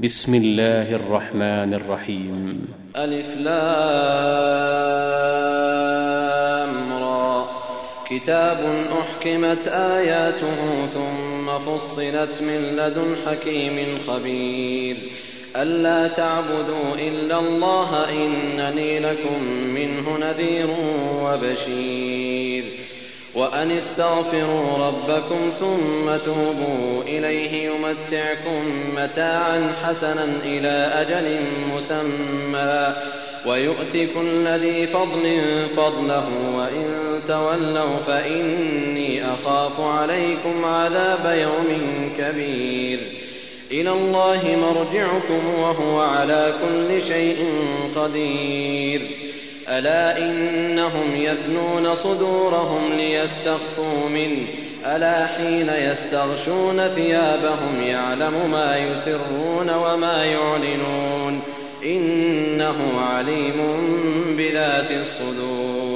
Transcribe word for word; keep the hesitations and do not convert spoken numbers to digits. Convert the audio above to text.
بسم الله الرحمن الرحيم. ألف لام را. كتاب أحكمت آياته ثم فصلت من لدن حكيم خبير. ألا تعبدوا إلا الله إنني لكم منه نذير وبشير. وأن استغفروا ربكم ثم توبوا إليه يمتعكم متاعا حسنا إلى أجل مسمى ويؤت كل ذي فضل فضله وإن تولوا فإني أخاف عليكم عذاب يوم كبير. إلى الله مرجعكم وهو على كل شيء قدير. ألا إنهم يثنون صدورهم ليستخفوا منه ألا حين يستغشون ثيابهم يعلم ما يسرون وما يعلنون إنه عليم بذات الصدور.